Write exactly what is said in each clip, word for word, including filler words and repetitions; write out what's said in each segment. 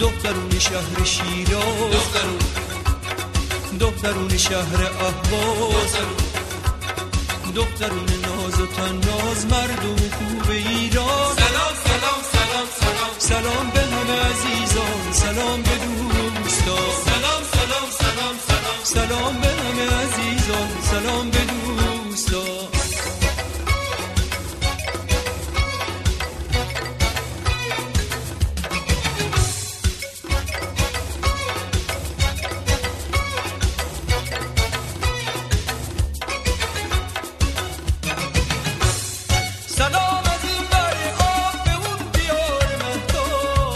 دخترون شهر شیراز، دخترون دخترون شهر اهواز، دخترون ناز و تناز، مردم خوب ایران. سلام سلام سلام سلام سلام به همه عزیزان، سلام به دوستان. سلام سلام سلام سلام سلام به همه عزیزان، سلام به دوستان. سلام از این بر آب به اون دیار مهتاب،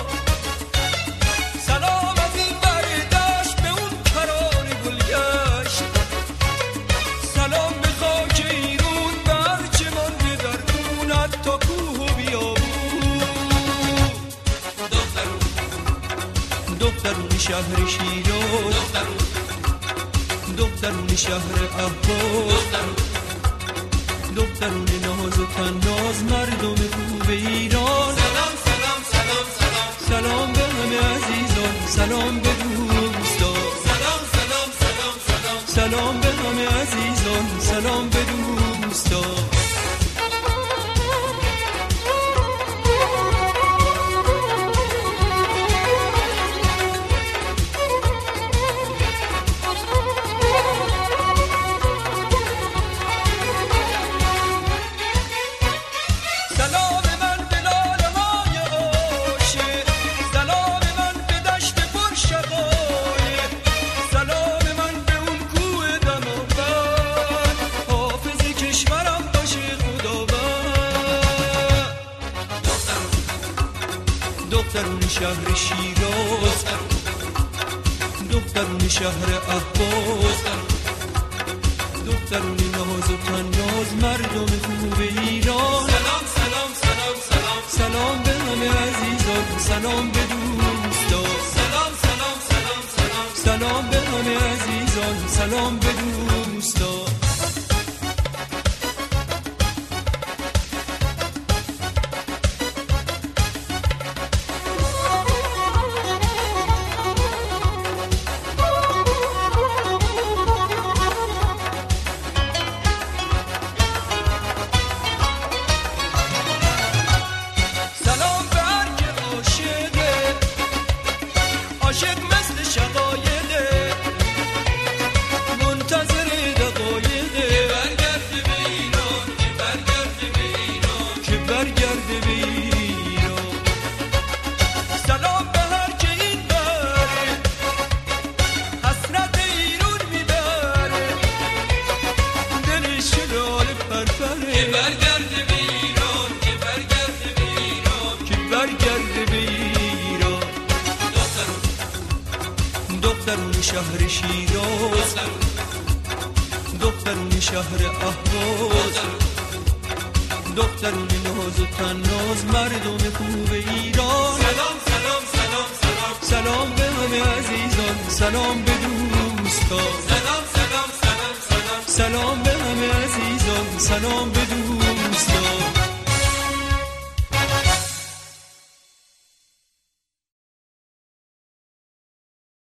سلام از این بر دشت به اون کران گلگشت، سلام به خاک ایرون به هرچه مانده در خونت تا کوه و بیابون. دخترون دخترون شهر شیراز، دخترون دخترون شهر اهواز، دخترون ناز و تناز، مردم خوب ایران. سلام سلام سلام سلام سلام به همه عزیزان، سلام به دوستان. سلام سلام سلام سلام سلام به همه عزیزان، سلام به دوستان. سلام من به لاله‌های عاشق، سلام من به دشت پر شقایق، سلام من به اون کوه دماوند، حافظ کشورم باشه خداوند. دخترون شهر شیراز، دخترون شهر اهواز، دخترون ناز و تناز، مردم خوب ایران. سلام سلام سلام سلام سلام به همه عزیزان، سلام به دوستان. سلام سلام سلام سلام سلام به همه عزیزان، سلام به دوستان. سلام به هر که عاشقه، عاشق مثل شقایقه، منتظر دقایقه برگرد به ایران، که برگرد به ایران که برگرده به ایران. سلام به هر که این بره، حسرت ایران میبره، دلش لاله که پرپره، برگرد به ایران، که برگرد به ایران که برگرده به ایران. دخترون دخترون شهر شیراز، دخترون شهر اهواز، دخترون ناز و تناز، مردم خوب ایران. سلام سلام سلام سلام سلام به همه عزیزان، سلام به دوستان. سلام سلام سلام سلام سلام به همه عزیزان، سلام به دوستان.